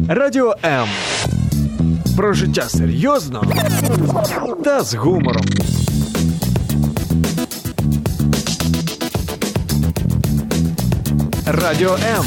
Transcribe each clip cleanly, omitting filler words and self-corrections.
Радіо М. Про життя серйозно та з гумором. Радіо М.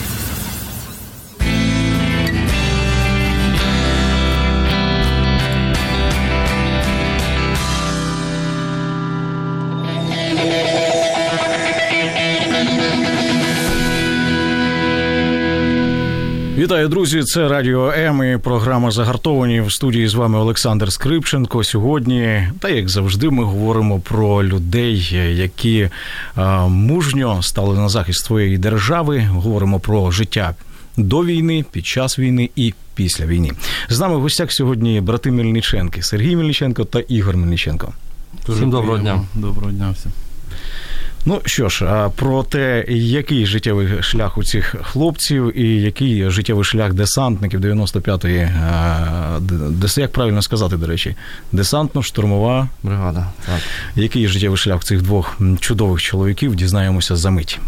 Вітаю, друзі, це Радіо М і програма «Загартовані». В студії з вами Олександр Скрипченко. Сьогодні, та як завжди, ми говоримо про людей, які мужньо стали на захист своєї держави. Говоримо про життя до війни, під час війни і після війни. З нами в гостях сьогодні брати Мельниченки, Сергій Мельниченко та Ігор Мельниченко. Всім доброго дня. Доброго дня всім. Ну що ж, про те, який життєвий шлях у цих хлопців і який життєвий шлях десантників 95-ї, як правильно сказати, до речі, десантно-штурмова бригада. Так. Який життєвий шлях цих двох чудових чоловіків, дізнаємося за мить.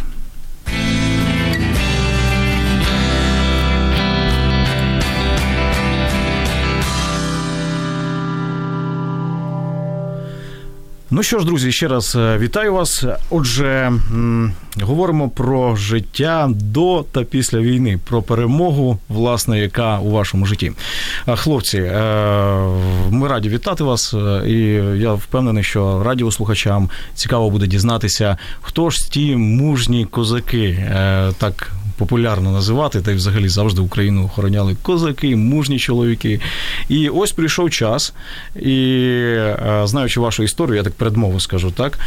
Ну що ж, друзі, ще раз вітаю вас. Отже, говоримо про життя до та після війни, про перемогу, власне, яка у вашому житті. Хлопці, ми раді вітати вас, і я впевнений, що радіослухачам цікаво буде дізнатися, хто ж ті мужні козаки, так популярно називати, та й взагалі завжди Україну охороняли козаки, мужні чоловіки. І ось прийшов час, і знаючи вашу історію, я так передмову скажу, так,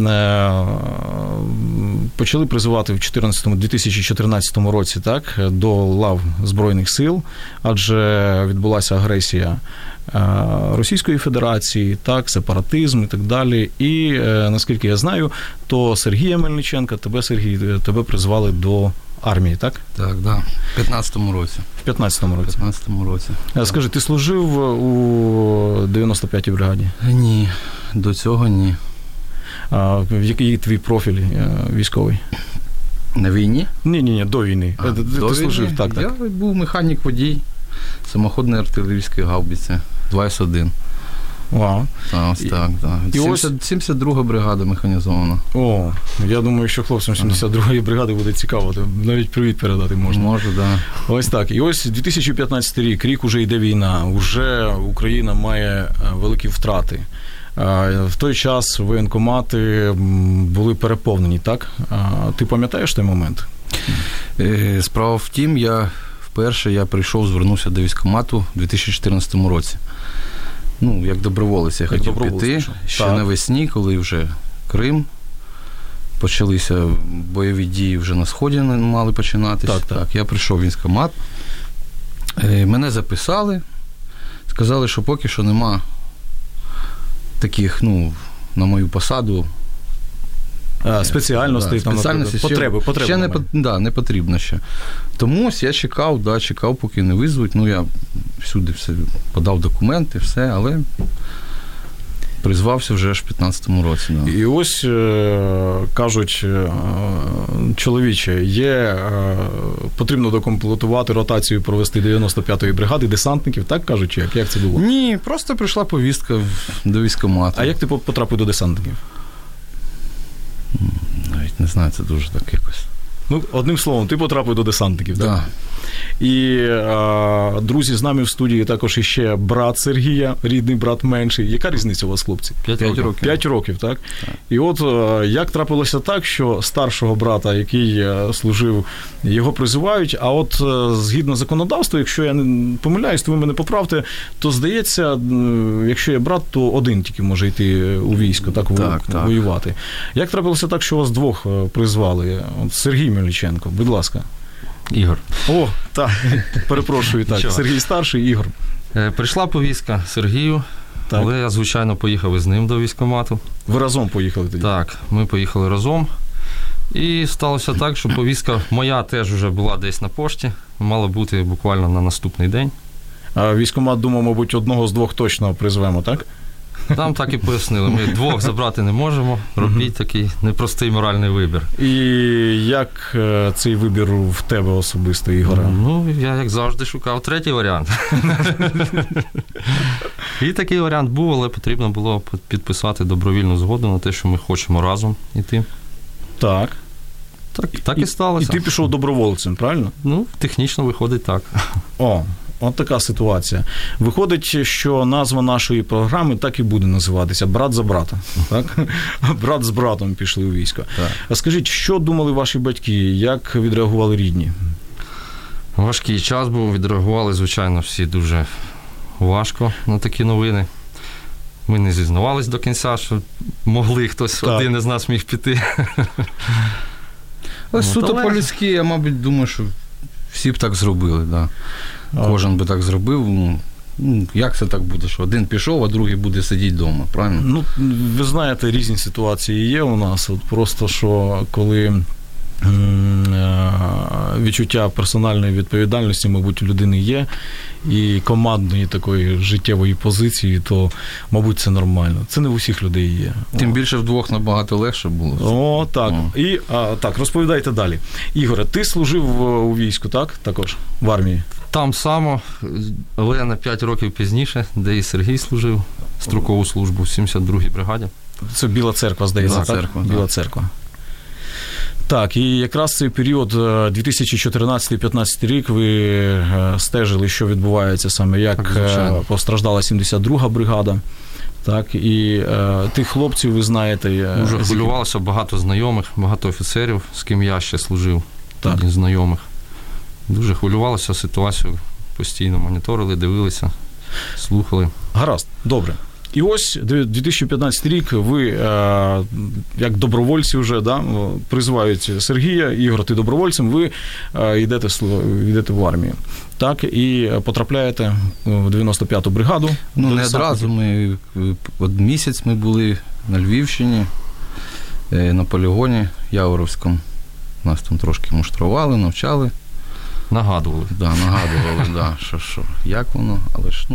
почали призивати в 2014 році, так, до лав Збройних сил, адже відбулася агресія Російської Федерації, так, сепаратизм і так далі. І, наскільки я знаю, то Сергія Мельниченка, тебе призвали до армії, так? Так, да. В 15-му році. В 15-му році. В 15-му році. Скажи, ти служив у 95-й бригаді? Ні, до цього ні. Який твій профіль військовий? На війні? Ні, до війни. Ти служив, так. Я був механік-водій самоходної артилерійської гаубиці 2С1. Вау. Ось так, так. 72-га бригада механізована. О, я думаю, що хлопцям 72-ї бригади буде цікаво, навіть привіт передати можна. Може, так. Да. Ось так. І ось 2015 рік уже йде війна, уже Україна має великі втрати. В той час воєнкомати були переповнені, так? Ти пам'ятаєш той момент? Справа в тім, вперше прийшов, звернувся до військкомату у 2014 році. Ну, як доброволець я хотів піти. Ще навесні, коли вже Крим, почалися бойові дії вже на Сході мали починатися. Так, я прийшов в військкомат, мене записали, сказали, що поки що нема таких, на мою посаду, спеціальностей, потреби. Ще не потрібно ще. Тому ось я чекав, поки не визвуть. Я всюди все подав документи, все, але призвався вже аж в 15-му році. Да. І ось, кажуть, чоловіче, потрібно докомплектувати ротацію, провести 95-ї бригади десантників, так кажуть, чи як це було? Ні, просто прийшла повістка до військкомату. А як ти потрапив до десантників? Навіть не знаю, це дуже так якось. Одним словом, ти потрапив до десантників, так? Да. І, друзі, з нами в студії також іще брат Сергія, рідний брат менший. Яка різниця у вас, хлопці? 5 років. 5 років, так? І от як трапилося так, що старшого брата, який служив, його призивають, а от згідно законодавства, якщо я не помиляюсь, то ви мене поправте, то, здається, якщо є брат, то один тільки може йти у військо, так, воювати. Як трапилося так, що вас двох призвали? От Сергій Мельниченко, будь ласка. Ігор. О, так, перепрошую, так. Нічого. Сергій старший, Ігор. Прийшла повістка Сергію, так. Але я, звичайно, поїхав із ним до військкомату. Ви разом поїхали тоді? Так, ми поїхали разом. І сталося так, що повістка моя теж вже була десь на пошті, мала бути буквально на наступний день. А військкомат думав, мабуть, одного з двох точно призвемо, так? Там так і пояснили. Ми двох забрати не можемо, робіть такий непростий моральний вибір. І як цей вибір в тебе особисто, Ігоре? Ну, я, як завжди, шукав третій варіант. І такий варіант був, але потрібно було підписати добровільну згоду на те, що ми хочемо разом йти. Так. Так і сталося. І ти пішов добровольцем, правильно? Ну, технічно виходить так. От така ситуація. Виходить, що назва нашої програми так і буде називатися «Брат за брата». Так? Брат з братом пішли у військо. Так. А скажіть, що думали ваші батьки? Як відреагували рідні? Важкий час був, відреагували, звичайно, всі дуже важко на такі новини. Ми не зізнавались до кінця, що могли хтось один із нас міг піти. Але суто по-людськи, я, мабуть, думаю, що всі б так зробили, да. Кожен би так зробив. Ну, як це так буде, що один пішов, а другий буде сидіти вдома, правильно? Ну, ви знаєте, різні ситуації є у нас. От просто, що коли відчуття персональної відповідальності, мабуть, у людини є, і командної такої життєвої позиції, то, мабуть, це нормально. Це не в усіх людей є. Тим більше вдвох набагато легше було. О, так. І, так, розповідайте далі. Ігоре, ти служив у війську, так? Також в армії? Там само, але на 5 років пізніше, де і Сергій служив строкову службу в 72-й бригаді. Це Біла Церква, здається, так? Біла Церква. Так, і якраз цей період 2014-2015 рік ви стежили, що відбувається саме, як постраждала 72-га бригада. Так, і тих хлопців, ви знаєте... Дуже хвилювалося, багато знайомих, багато офіцерів, з ким я ще служив, тоді знайомих. Дуже хвилювалося ситуацію, постійно моніторили, дивилися, слухали. Гаразд, добре. І ось 2015 рік ви, як добровольці вже, да, призивають Сергія, Ігор, ти добровольцем, ви йдете в армію. Так, і потрапляєте в 95-ту бригаду. Ну, не одразу. Місяць ми були на Львівщині, на полігоні Яворовському. Нас там трошки муштрували, навчали. Нагадували. Да, нагадували, що, як воно, але ж,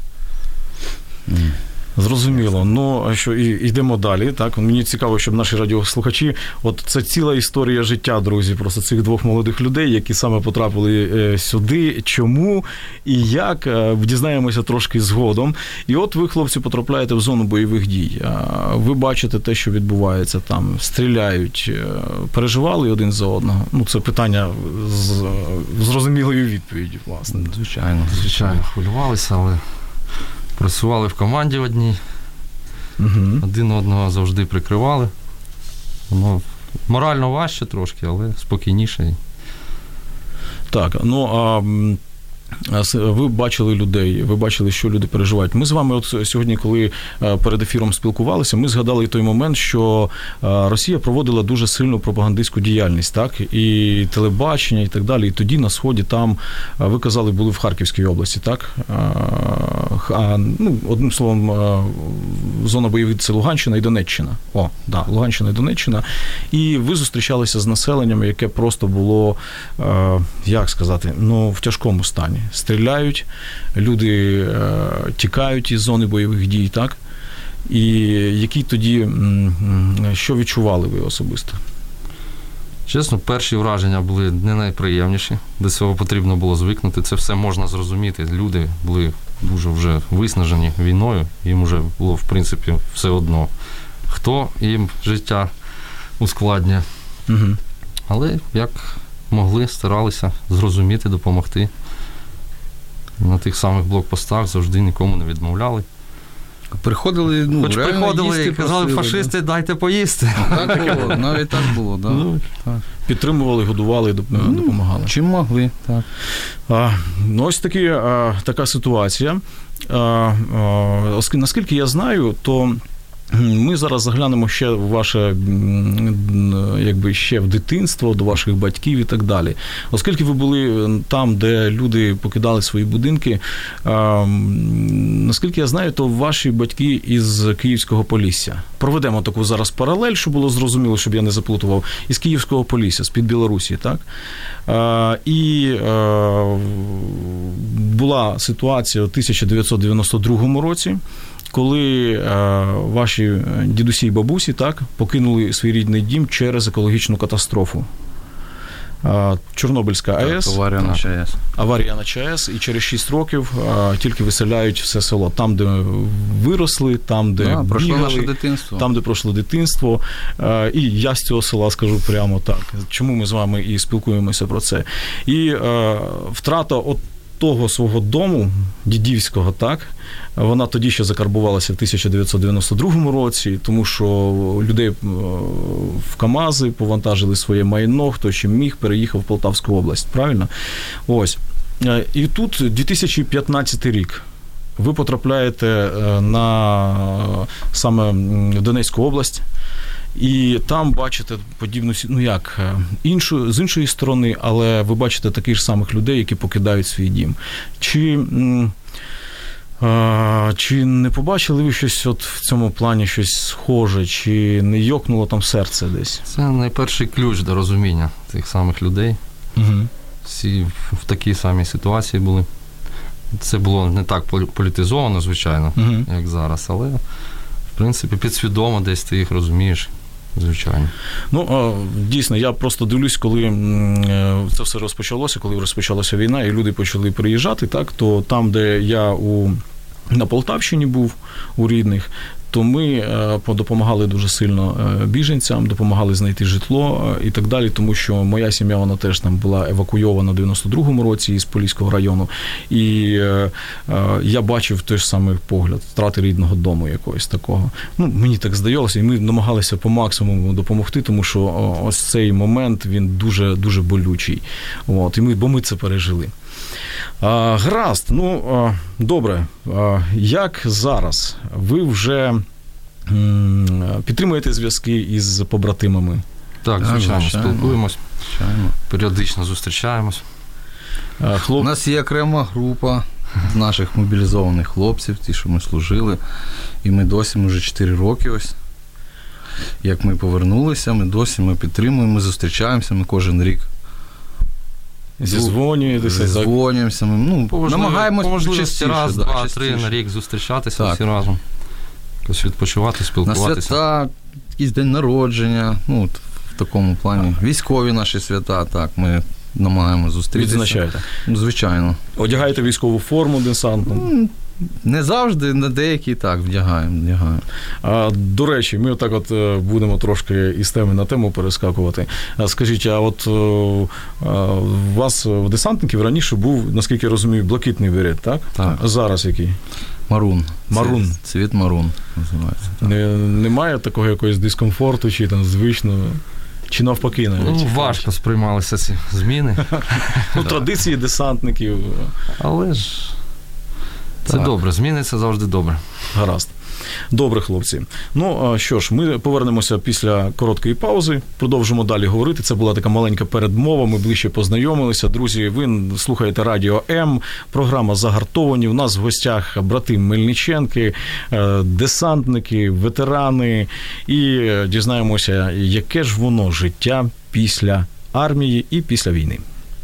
Зрозуміло. Ну, що йдемо далі. Так, мені цікаво, щоб наші радіослухачі, от це ціла історія життя, друзі, просто цих двох молодих людей, які саме потрапили сюди, чому і як, дізнаємося трошки згодом. І от ви, хлопці, потрапляєте в зону бойових дій. Ви бачите те, що відбувається там, стріляють, переживали один за одного. Ну, це питання з зрозумілою відповіддю, власне. Звичайно, хвилювалися, але працювали в команді одній, один одного завжди прикривали. Воно морально важче трошки, але спокійніше. Так, ну, ви бачили людей, ви бачили, що люди переживають. Ми з вами от сьогодні, коли перед ефіром спілкувалися, ми згадали той момент, що Росія проводила дуже сильну пропагандистську діяльність, так, і телебачення, і так далі. І тоді на Сході там, ви казали, були в Харківській області, так? Ну, одним словом, зона бойових – це Луганщина і Донеччина. Луганщина і Донеччина. І ви зустрічалися з населенням, яке просто було, як сказати, ну, в тяжкому стані. Стріляють, люди тікають із зони бойових дій, так? І які тоді, що відчували ви особисто? Чесно, перші враження були не найприємніші. До цього потрібно було звикнути. Це все можна зрозуміти. Люди були дуже вже виснажені війною. Їм вже було, в принципі, все одно. Хто їм життя ускладнює. Але як могли, старалися зрозуміти, допомогти. На тих самих блокпостах завжди нікому не відмовляли. Приходили, хоч приходили і казали, фашисти, дайте поїсти. Так було, навіть так було, да. Так. Підтримували, годували, допомагали. Чим могли, так. Ось така ситуація. Наскільки я знаю, то ми зараз заглянемо ще в ваше, якби, ще в дитинство, до ваших батьків і так далі. Оскільки ви були там, де люди покидали свої будинки, наскільки я знаю, то ваші батьки із Київського Полісся. Проведемо таку зараз паралель, щоб було зрозуміло, щоб я не заплутував. Із Київського Полісся, з-під Білорусі, так? І була ситуація у 1992 році, коли ваші дідусі і бабусі, так, покинули свій рідний дім через екологічну катастрофу. Чорнобильська АЕС. Аварія на ЧАЕС. Аварія на ЧАЕС, і через 6 років тільки виселяють все село. Там, де виросли, там, де пройшло наше дитинство. Там, де пройшло дитинство. І я з цього села скажу прямо так. Чому ми з вами і спілкуємося про це. І втрата от того свого дому, дідівського, так, вона тоді ще закарбувалася в 1992 році, тому що людей в КАМАЗи повантажили своє майно, хто чим міг, переїхав в Полтавську область, правильно? Ось. І тут 2015 рік. Ви потрапляєте на саме Донецьку область, і там бачите подібну, з іншої сторони, але ви бачите таких ж самих людей, які покидають свій дім. Чи не побачили ви щось от в цьому плані, щось схоже, чи не йокнуло там серце десь? Це найперший ключ до розуміння цих самих людей. Угу. Всі в такій самій ситуації були. Це було не так політизовано, звичайно, як зараз, але, в принципі, підсвідомо десь ти їх розумієш. Звичайно. Дійсно, я просто дивлюсь, коли це все розпочалося, коли розпочалася війна, і люди почали приїжджати, так, то там, де я на Полтавщині був у рідних, то ми допомагали дуже сильно біженцям, допомагали знайти житло і так далі, тому що моя сім'я, вона теж там була евакуйована в 92-му році із Поліського району, і я бачив той ж самий погляд, втрати рідного дому якогось такого. Мені так здавалося, і ми намагалися по максимуму допомогти, тому що ось цей момент, він дуже, дуже болючий. От, бо ми це пережили. Гаразд, добре. Як зараз? Ви вже підтримуєте зв'язки із побратимами? Так, звичайно, спілкуємось, періодично зустрічаємось. У нас є окрема група наших мобілізованих хлопців, ті, що ми служили, і ми досі, вже 4 роки ось, як ми повернулися, ми підтримуємо, ми зустрічаємося, ми кожен рік Зізвонюємося. Намагаємося частіше. Раз, два, три на рік зустрічатися всі разом. Якось відпочивати, спілкуватися. На свята, якийсь день народження, в такому плані. Військові наші свята, так, ми намагаємося зустрітися. Відзначаєте? Звичайно. Одягаєте військову форму десантну? Не завжди, на деякі так, вдягаємо. До речі, ми отак будемо трошки із теми на тему перескакувати. Скажіть, а от у вас в десантників раніше був, наскільки я розумію, блакитний берет, так? Так. А зараз який? Марун. Цвіт марун називається. Так. Немає такого якогось дискомфорту, чи там звично, чи навпаки навіть? Важко сприймалися ці зміни. Традиції десантників. Але ж це добре, зміни це завжди добре. Гаразд. Добре, хлопці. Що ж, ми повернемося після короткої паузи, продовжимо далі говорити. Це була така маленька передмова, ми ближче познайомилися. Друзі, ви слухаєте Радіо М, програма «Загартовані». У нас в гостях брати Мельниченки, десантники, ветерани. І дізнаємося, яке ж воно життя після армії і після війни.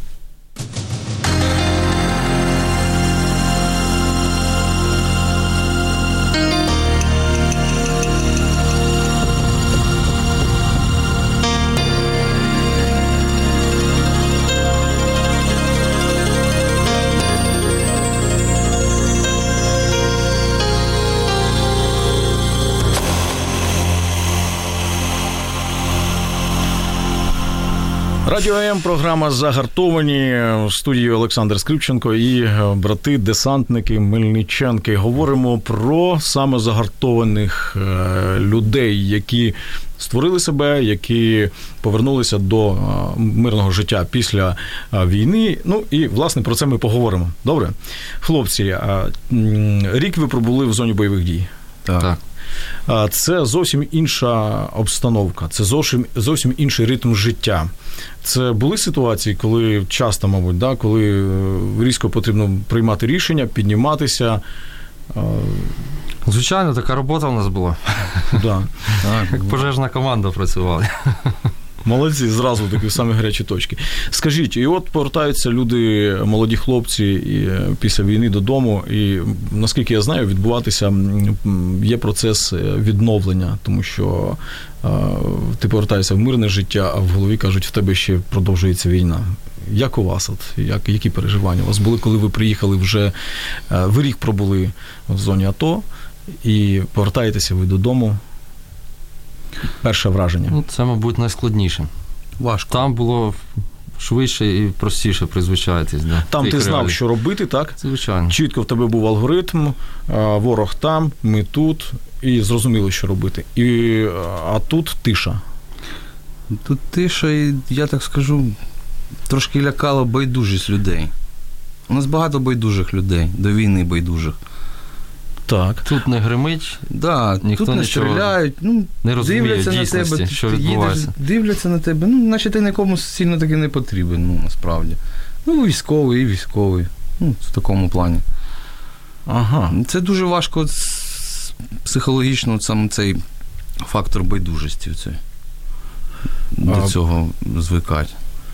Радіо М, програма «Загартовані», в студії Олександр Скрипченко і брати-десантники Мельниченки. Говоримо про саме загартованих людей, які створили себе, які повернулися до мирного життя після війни. І, власне, про це ми поговоримо. Добре? Хлопці, рік ви пробули в зоні бойових дій. Так. Це зовсім інша обстановка, це зовсім інший ритм життя. Це були ситуації, коли часто, мабуть, коли різко потрібно приймати рішення, підніматися? Звичайно, така робота в нас була. Да. Як пожежна команда працювала. Молодці, зразу такі самі гарячі точки. Скажіть, і от повертаються люди, молоді хлопці, і після війни додому, і, наскільки я знаю, відбуватися є процес відновлення, тому що ти повертаєшся в мирне життя, а в голові кажуть, в тебе ще продовжується війна. Як у вас? Які переживання у вас були, коли ви приїхали вже, ви рік пробули в зоні АТО, і повертаєтеся ви додому? Перше враження. Ну, це, мабуть, найскладніше. Важко. Там було швидше і простіше призвичаїтись. Да. Там ти знав, що робити, так? Звичайно. Чітко в тебе був алгоритм, ворог там, ми тут, і зрозуміло, що робити. А тут тиша. Тут тиша, і я так скажу, трошки лякала байдужість людей. У нас багато байдужих людей, до війни байдужих. Так. Тут не гримить, ніхто тут не стріляють, не розуміє дивляться дійсності, на тебе, що ти відбувається. їдеш, дивляться на тебе, наче ти нікому сильно таки не потрібен, насправді. Військовий і військовий, в такому плані. Ага. Це дуже важко психологічно, саме цей фактор байдужості до цього звикати.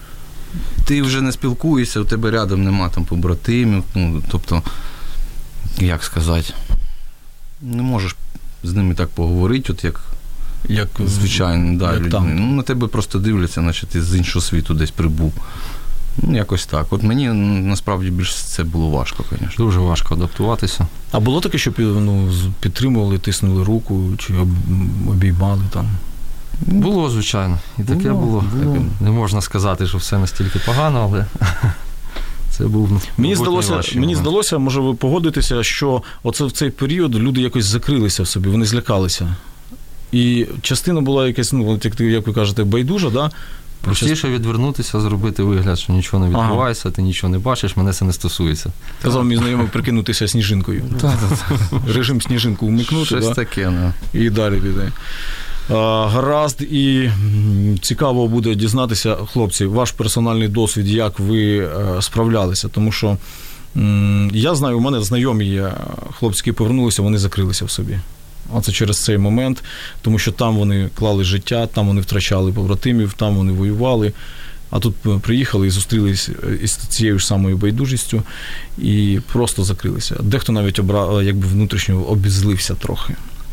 Ти вже не спілкуєшся, у тебе рядом нема там побратимів, тобто, як сказати, не можеш з ними так поговорити, от як звичайно, да, людьми. На тебе просто дивляться, наче ти з іншого світу десь прибув. Якось так. От мені, насправді, більше це було важко, звісно. Дуже важко адаптуватися. А було таке, що підтримували, тиснули руку, чи обіймали там? Було, звичайно. І таке було. Таке, не можна сказати, що все настільки погано, але це був Мені здалося, може ви погодитеся, що оце в цей період люди якось закрилися в собі, вони злякалися. І частина була якась, як ви кажете, байдужа, да? Простіше відвернутися, зробити вигляд, що нічого не відбувається, ти нічого не бачиш, мене це не стосується. Казав мій знайомий прикинутися сніжинкою. Режим сніжинку вмикнути. Щось таке, і далі піде. Гаразд, і цікаво буде дізнатися, хлопці, ваш персональний досвід, як ви справлялися, тому що я знаю, у мене знайомі є хлопці, які повернулися, вони закрилися в собі. Оце через цей момент, тому що там вони клали життя, там вони втрачали побратимів, там вони воювали, а тут приїхали і зустрілись із цією ж самою байдужістю і просто закрилися. Дехто навіть внутрішньо обізлився трохи.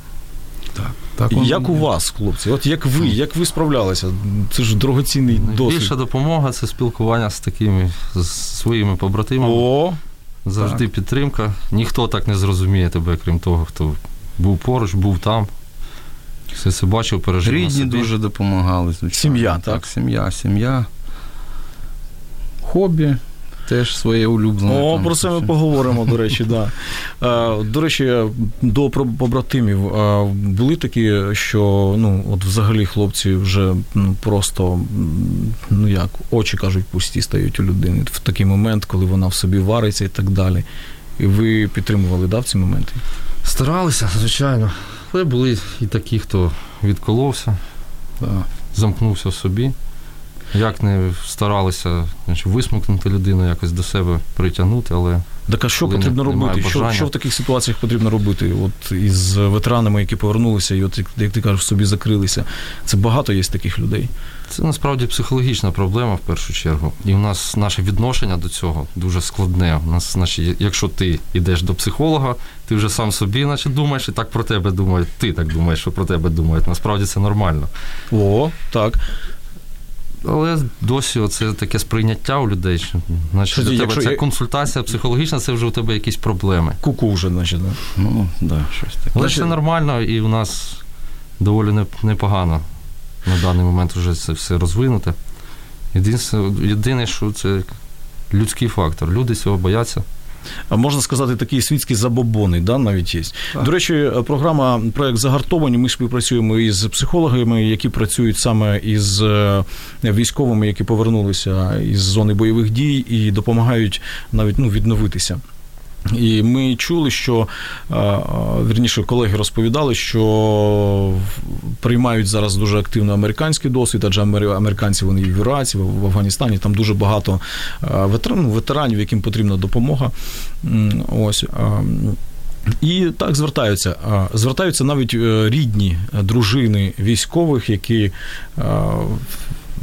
Так, як у вас, хлопці? От як ви справлялися? Це ж дорогоцінний досвід. Більша допомога – це спілкування з своїми побратимами. Завжди підтримка. Ніхто так не зрозуміє тебе, крім того, хто був поруч, був там. Все це бачив, пережив на собі. Рідні дуже допомагали, звичайно. Сім'я, так? Так, сім'я. Хобі. Теж своє улюблене. Про це ми поговоримо, до речі, да. До речі, до побратимів були такі, що, от взагалі хлопці вже просто, очі, кажуть, пусті стають у людини в такий момент, коли вона в собі вариться і так далі. І ви підтримували, да, в ці моменти? Старалися, звичайно. Але були і такі, хто відколовся, замкнувся в собі. Як не старалися висмикнути людину, якось до себе притягнути, але... Так, а що потрібно робити? Що в таких ситуаціях потрібно робити? От із ветеранами, які повернулися, і от, як ти кажеш, в собі закрилися. Це багато є таких людей? Це, насправді, психологічна проблема, в першу чергу. І у нас наше відношення до цього дуже складне. У нас, якщо ти йдеш до психолога, ти вже сам собі, думаєш, і так про тебе думають. Ти так думаєш, що про тебе думають. Насправді, це нормально. Так. Але досі оце таке сприйняття у людей, що значить, до тебе це консультація психологічна, це вже у тебе якісь проблеми. Куку вже, значить, да? Щось таке. Але це нормально, і у нас доволі непогано на даний момент вже це все розвинуте. Єдине, що це людський фактор. Люди цього бояться. А можна сказати, такі світські забобони, да, навіть є. Так. До речі, проєкт «Загартовані», ми співпрацюємо із психологами, які працюють саме із військовими, які повернулися із зони бойових дій і допомагають навіть відновитися. І ми чули, що, вірніше, колеги розповідали, що приймають зараз дуже активно американський досвід, адже американці, вони і в Іраці, в Афганістані, там дуже багато ветеранів, яким потрібна допомога. Ось. І так звертаються. Звертаються навіть рідні дружини військових, які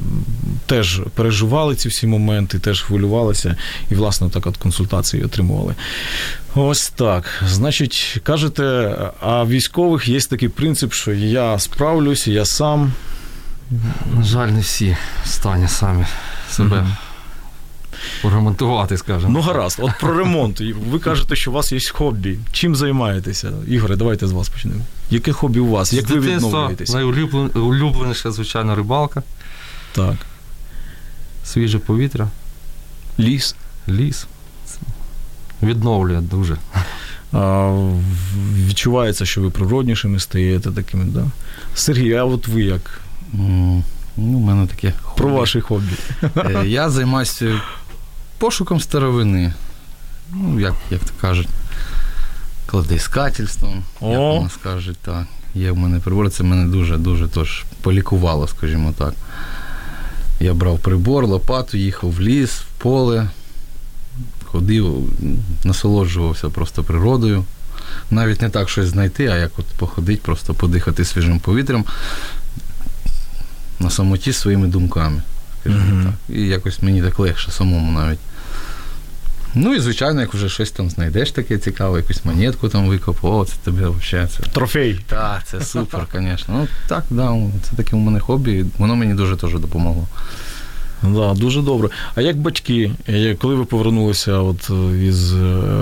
теж переживали ці всі моменти, теж хвилювалися і, власне, так от консультації отримували. Ось так. Значить, кажете, а військових є такий принцип, що я справлюсь, я сам. На жаль, не всі в стані самі себе поремонтувати, скажімо. Ну, гаразд. От про ремонт. Ви кажете, що у вас є хобі. Чим займаєтеся? Ігоре, давайте з вас почнемо. Яке хобі у вас? Як ви відновлюєтеся? Найулюбленіша, звичайно, рибалка. Так. Свіже повітря. Ліс. Відновлює дуже. Відчувається, що ви природнішими стаєте такими, да? Сергій, а от ви як? У мене таке хобі. Про ваші хобі. Я займаюся пошуком старовини. Як то кажуть, кладоіскательством, як воно скажуть, так. Є в мене прибор, це мене дуже-дуже тож полікувало, скажімо так. Я брав прибор, лопату, їхав в ліс, в поле, ходив, насолоджувався просто природою. Навіть не так щось знайти, а як от походити, просто подихати свіжим повітрям на самоті своїми думками, скажімо так. І якось мені так легше самому навіть. Ну і, звичайно, як вже щось там знайдеш таке цікаве, якусь монетку там викопав, це тобі взагалі... Це... Трофей. Так, це супер, звісно. Ну, так, да, це таке у мене хобі, воно мені дуже теж допомогло. Да, дуже добре. А як батьки, коли ви повернулися от із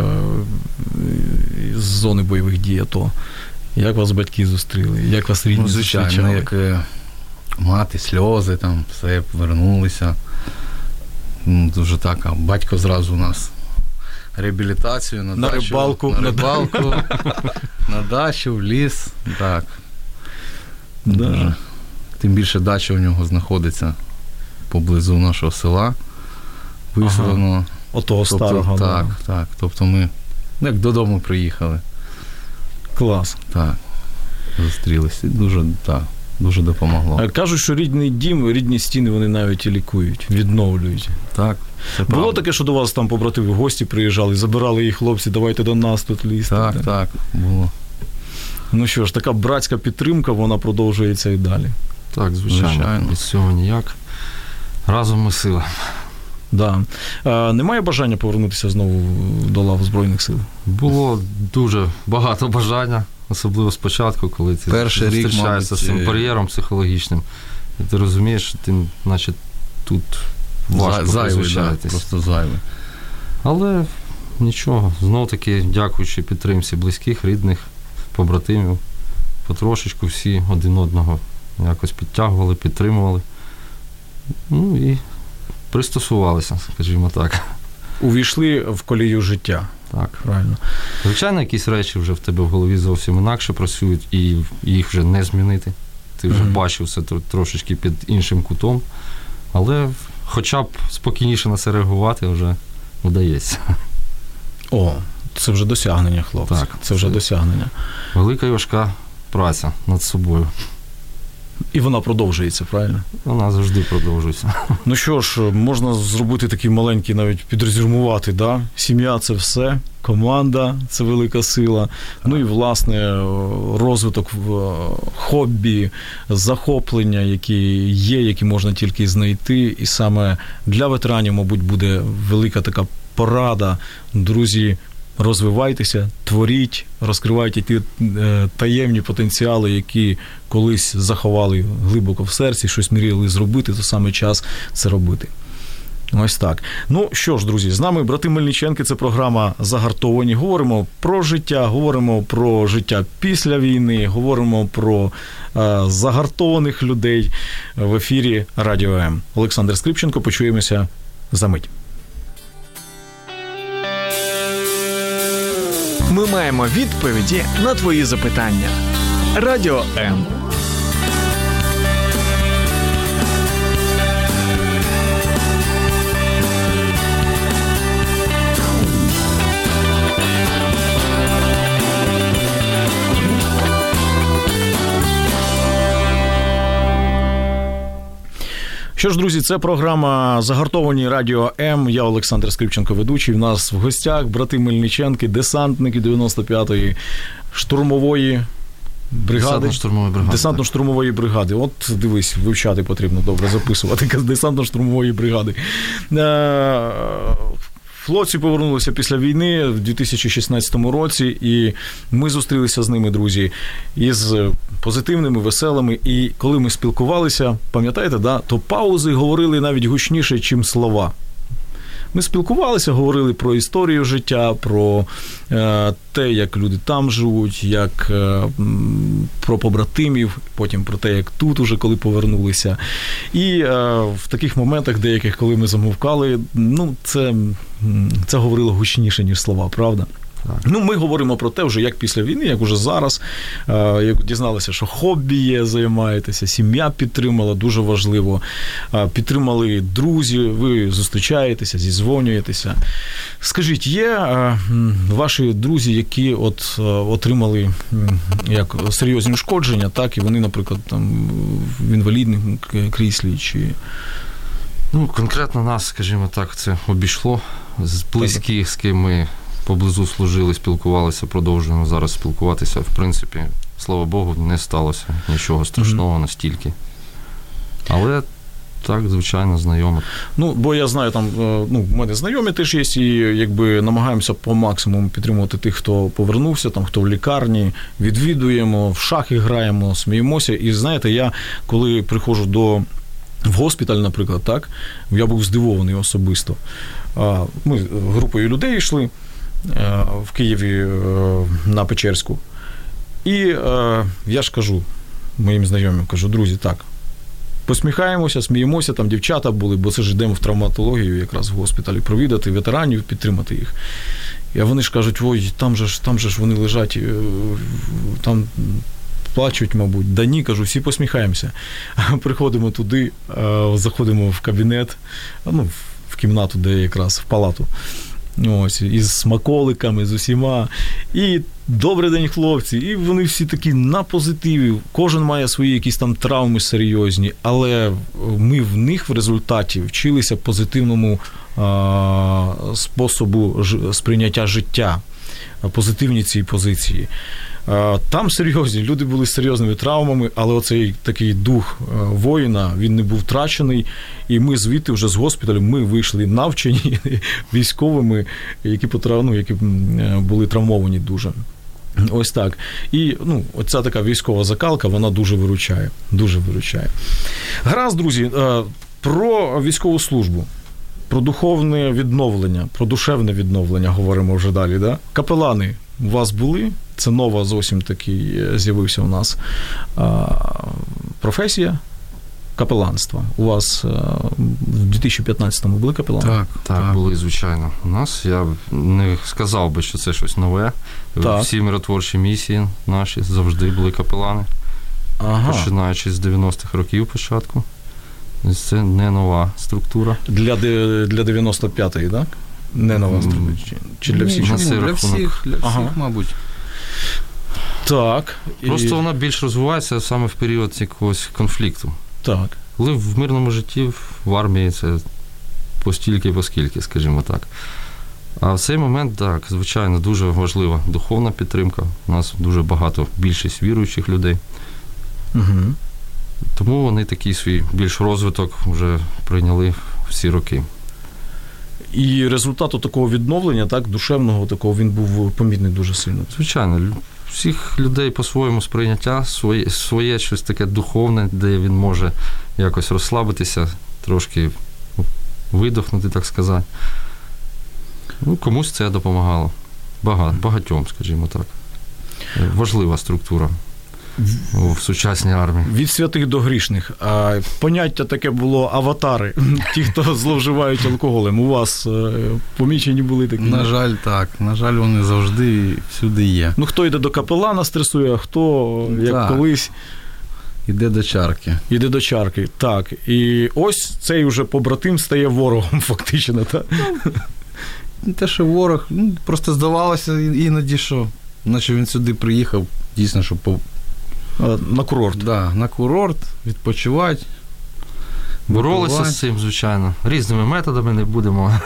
зони бойових дій, то як вас батьки зустріли? Як вас рідні зустрічали? Звичайно, як мати, сльози, там, все, повернулися. Дуже так, а батько зразу у нас реабілітацію на дачу, рибалку, на дачу, в ліс, так. Да. Тим більше дача у нього знаходиться поблизу нашого села, виселено. Отого старого. Так, так. Тобто ми як додому приїхали. Клас. Так, зустрілися. Дуже допомогло. Кажуть, що рідний дім, рідні стіни, вони навіть і лікують, відновлюють. Так, це було правда. таке, що до вас там побратими в гості приїжджали, забирали їх хлопці, давайте до нас тут лізти. Так, було. Ну що ж, така братська підтримка, вона продовжується і далі. Так, звичайно. Без цього ніяк. Разом ми сила. Да. Немає бажання повернутися знову до лав Збройних сил? Було дуже багато бажання, особливо спочатку, коли ти зустрічаєшся з цим бар'єром психологічним. І ти розумієш, що ти, наче, тут важко призвичаєтесь. Просто зайвий. Але нічого, знов-таки, дякуючи підтримці близьких, рідних, побратимів, потрошечку всі один одного якось підтягували, підтримували. Ну і пристосувалися, скажімо так. Увійшли в колію життя. Так. Правильно. Звичайно, якісь речі вже в тебе в голові зовсім інакше працюють, і їх вже не змінити. Ти вже бачив все трошечки під іншим кутом, але хоча б спокійніше на це реагувати вже вдається. О, це вже досягнення, хлопці. Так, це вже досягнення. Велика і важка праця над собою. І вона продовжується, правильно? Вона завжди продовжується. Ну що ж, можна зробити такий маленький, навіть підрезюмувати, да? Сім'я – це все, команда – це велика сила, ну і, власне, розвиток хобі, захоплення, які є, які можна тільки знайти, і саме для ветеранів, мабуть, буде велика така порада. Друзі, розвивайтеся, творіть, розкривайте ті таємні потенціали, які колись заховали глибоко в серці, щось мріяли зробити, то саме час це робити. Ось так. Ну що ж, друзі, з нами брати Мельниченки, це програма «Загартовані». Говоримо про життя після війни, говоримо про загартованих людей в ефірі Радіо М. Олександр Скрипченко, почуємося за мить. Ми маємо відповіді на твої запитання. Радіо М. Що ж, друзі, це програма «Загартовані Радіо М». Я Олександр Скрипченко, ведучий. У нас в гостях брати Мельниченки, десантники 95-ї штурмової бригади. Десантно-штурмової бригади. Десантно-штурмової бригади. От, дивись, вивчати потрібно добре, записувати. Десантно-штурмової бригади. Хлопці повернулися після війни в 2016 році, і ми зустрілися з ними, друзі, із позитивними, веселими. І коли ми спілкувалися, пам'ятаєте, да, то паузи говорили навіть гучніше, чим слова. Ми спілкувалися, говорили про історію життя, про те, як люди там живуть, як про побратимів, потім про те, як тут уже, коли повернулися. І в таких моментах деяких, коли ми замовкали, ну, це говорило гучніше, ніж слова, правда? Ну, ми говоримо про те вже, як після війни, як уже зараз, як дізналися, що хобі є, займаєтеся, сім'я підтримала, дуже важливо, підтримали друзі, ви зустрічаєтеся, зізвонюєтеся. Скажіть, є ваші друзі, які от отримали як серйозні ушкодження, так, і вони, наприклад, там в інвалідному кріслі, чи... Ну, конкретно нас, скажімо так, це обійшло. З близьких, з ким ми поблизу служили, спілкувалися, продовжуємо зараз спілкуватися. В принципі, слава Богу, не сталося нічого страшного настільки. Але так, звичайно, знайомих. Ну, бо я знаю, там, ну, в мене знайомі теж є, і якби намагаємося по максимуму підтримувати тих, хто повернувся, там, хто в лікарні, відвідуємо, в шахи граємо, сміємося. І знаєте, я, коли приходжу в госпіталь, наприклад, так, я був здивований особисто. Ми групою людей йшли в Києві на Печерську. І я ж кажу моїм знайомим, кажу, друзі, так, посміхаємося, сміємося, там дівчата були, бо це ж йдемо в травматологію якраз в госпіталі, провідати ветеранів, підтримати їх. І вони ж кажуть, ой, там же ж вони лежать, там плачуть, мабуть. Да ні, кажу, всі посміхаємося. Приходимо туди, заходимо в кабінет, ну, в кімнату, де якраз, в палату. Ось, із смаколиками, з усіма. І добрий день, хлопці. І вони всі такі на позитиві. Кожен має свої якісь там травми серйозні, але ми в них в результаті вчилися позитивному способу сприйняття життя, позитивні ці позиції. Там серйозні, люди були з серйозними травмами, але оцей такий дух воїна, він не був втрачений, і ми звідти вже з госпіталю, ми вийшли навчені військовими, які були травмовані дуже. Ось так. І, ну, оця така військова закалка, вона дуже виручає, дуже виручає. Гаразд, друзі, про військову службу, про духовне відновлення, про душевне відновлення говоримо вже далі, да? Капелани у вас були? Це нова зовсім такий з'явився у нас професія капеланства. У вас в 2015-му були капелани? Так, були, звичайно. У нас, я не сказав би, що це щось нове. Так. Всі миротворчі місії наші завжди були капелани. Ага. Починаючи з 90-х років початку. Це не нова структура. Для 95-ї, так? Не нова структура? Чи для всіх? Для всіх, мабуть. Так. Просто вона більш розвивається саме в період якогось конфлікту. Так. Коли в мирному житті, в армії це постільки-поскільки, скажімо так. А в цей момент, так, звичайно, дуже важлива духовна підтримка. У нас дуже багато, більшість віруючих людей. Угу. Тому вони такий свій більш розвиток вже прийняли всі роки. І результату такого відновлення, так, душевного такого, він був помітний дуже сильно. Звичайно. Всіх людей по-своєму сприйняття, своє щось таке духовне, де він може якось розслабитися, трошки видохнути, так сказати. Ну, комусь це допомагало. Багатьом, скажімо так. Важлива структура в сучасній армії. Від святих до грішних. Поняття таке було аватари. Ті, хто зловживають алкоголем. У вас помічені були такі? На жаль, так. На жаль, вони завжди і всюди є. Ну, хто йде до капелана, стресує, а хто, як так, колись... Іде до чарки. Іде до чарки, так. І ось цей уже побратим стає ворогом, фактично, так? Не те, що ворог. Просто здавалося іноді, що наче він сюди приїхав, дійсно, щоб на курорт. Да, на курорт, відпочивати. Боролися з цим, звичайно. Різними методами, не будемо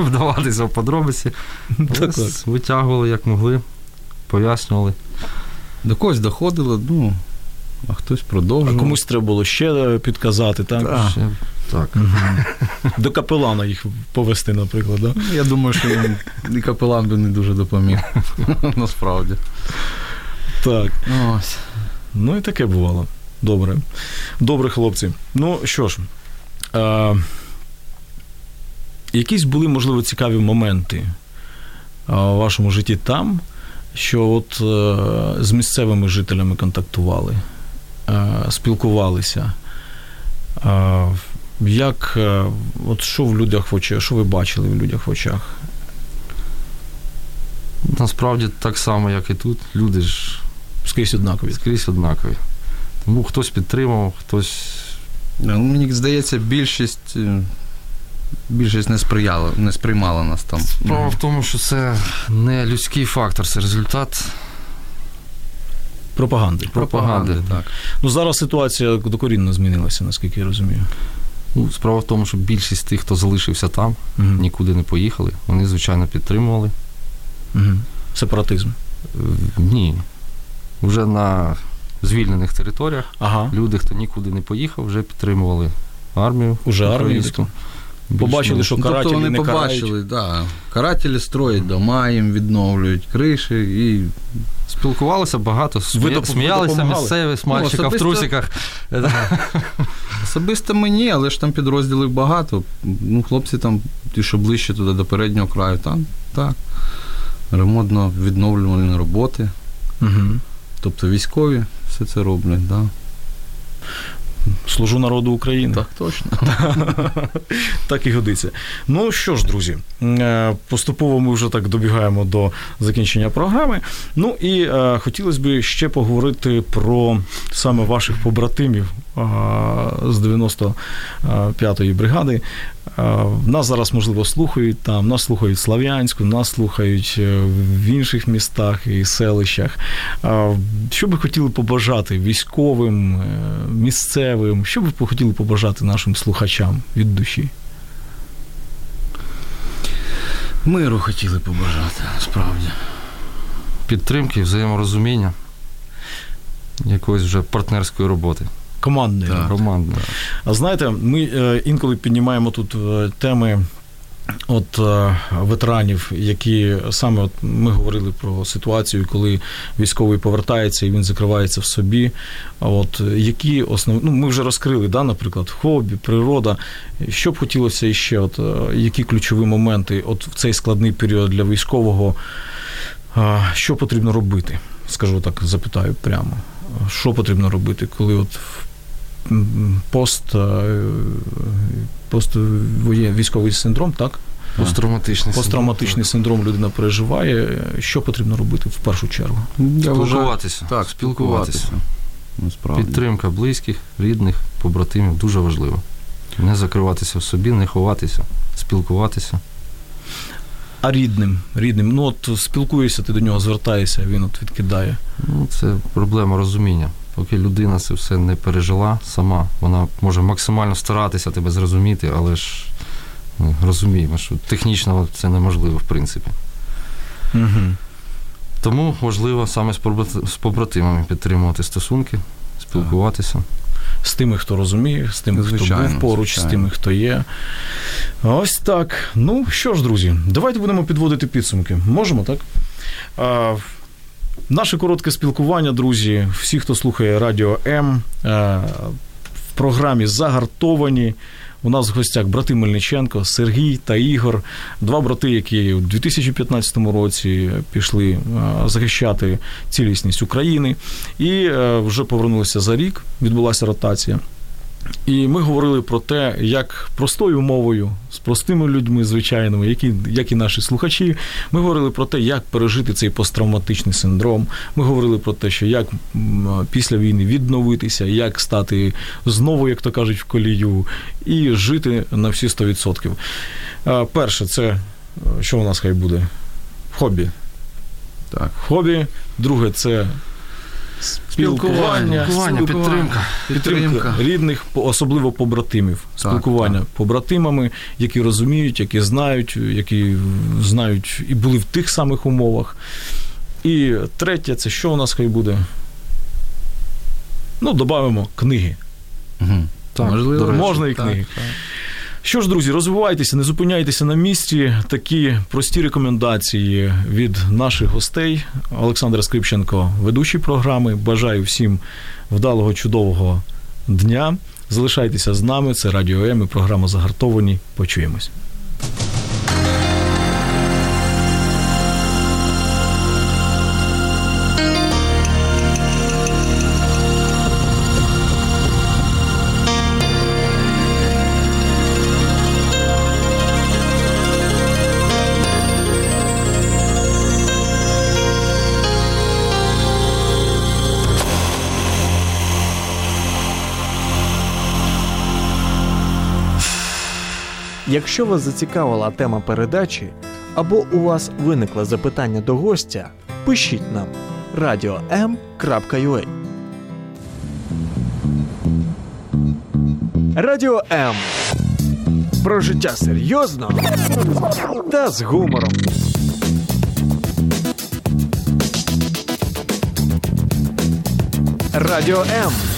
вдаватися в подробиці. Витягували, як могли, пояснювали. До когось доходило, а хтось продовжував. А комусь треба було ще підказати, так? Так. До капелана їх повести, наприклад, так? Я думаю, що і капелан би не дуже допоміг, насправді. Так. Ось. Ну і таке бувало. Добре. Добре, хлопці. Ну, що ж, якісь були, можливо, цікаві моменти у вашому житті там, що от з місцевими жителями контактували, спілкувалися. Як, от що в людях в очах, що ви бачили в людях в очах? Насправді так само, як і тут. Люди ж скрізь однакові. Скрізь однакові. Тому хтось підтримував, хтось... Мені здається, більшість не сприймала нас там. Справа в тому, що це не людський фактор, це результат пропаганди. Так. Ну, зараз ситуація докорінно змінилася, наскільки я розумію. Ну, справа в тому, що більшість тих, хто залишився там, нікуди не поїхали, вони, звичайно, підтримували. Сепаратизм? Ні. Вже на звільнених територіях люди, хто нікуди не поїхав, вже підтримували армію. Уже армію? Побачили, що карателі вони не побачили, да. Карателі строять дома, їм відновлюють криші і... Спілкувалися багато, сміялися місцеві з мальчика в трусиках. Особисто мені, але ж там підрозділів багато. Ну, хлопці там, ті, що ближче туди до переднього краю, там, так. Ремонтно-відновлювальні роботи. Тобто військові все це роблять, так. Да. Служу народу України. Так, точно. Так і годиться. Ну що ж, друзі, поступово ми вже так добігаємо до закінчення програми. Ну і хотілося б ще поговорити про саме ваших побратимів з 95-ї бригади. Нас зараз, можливо, слухають там, нас слухають в Слов'янську, нас слухають в інших містах і селищах. Що би хотіли побажати військовим, місцевим, що би хотіли побажати нашим слухачам від душі? Миру хотіли побажати, насправді. Підтримки, взаєморозуміння, якоїсь вже партнерської роботи. Командної. Командної. А знаєте, ми інколи піднімаємо тут теми от ветеранів, які саме от ми говорили про ситуацію, коли військовий повертається і він закривається в собі. От які основні, ми вже розкрили, да, наприклад, хобі, природа. Що б хотілося іще, от які ключові моменти от в цей складний період для військового, що потрібно робити? Скажу так, запитаю прямо. Що потрібно робити, коли от військовий синдром, так? Посттравматичний синдром людина переживає. Що потрібно робити в першу чергу? Спілкуватися. Так, спілкуватися. Підтримка близьких, рідних, побратимів дуже важливо. Не закриватися в собі, не ховатися, спілкуватися. А рідним? Ну от спілкуєшся, ти до нього звертаєшся, він от відкидає. Ну, це проблема розуміння. Поки людина це все не пережила сама, вона може максимально старатися тебе зрозуміти, але ж розуміємо, що технічно це неможливо, в принципі. Тому важливо саме з побратимами підтримувати стосунки, спілкуватися. З тими, хто розуміє, з тими, хто був поруч, з тими, хто є. Ось так. Ну, що ж, друзі, давайте будемо підводити підсумки. Можемо, так? Наше коротке спілкування, друзі, всі, хто слухає Радіо М, в програмі «Загартовані». У нас в гостях брати Мельниченко, Сергій та Ігор. Два брати, які у 2015 році пішли захищати цілісність України. І вже повернулися за рік, відбулася ротація. І ми говорили про те, як простою мовою, з простими людьми звичайними, як і наші слухачі, ми говорили про те, як пережити цей посттравматичний синдром. Ми говорили про те, що як після війни відновитися, як стати знову, як то кажуть, в колію, і жити на всі 100%. Перше, це, що у нас хай буде? Хобі. Так, хобі. Друге, це спілкування, підтримка рідних, особливо побратимів. Спілкування побратимами, які розуміють, які знають і були в тих самих умовах. І третє, це що у нас хай буде? Додамо книги. Так, можливо. Можна і книги. Так. Що ж, друзі, розвивайтеся, не зупиняйтеся на місці. Такі прості рекомендації від наших гостей. Олександр Скрипченко, ведучий програми. Бажаю всім вдалого, чудового дня. Залишайтеся з нами. Це Радіо М і програма «Загартовані». Почуємось. Якщо вас зацікавила тема передачі або у вас виникло запитання до гостя, пишіть нам radio.m.ua. Радіо М. Про життя серйозно та з гумором. Радіо М.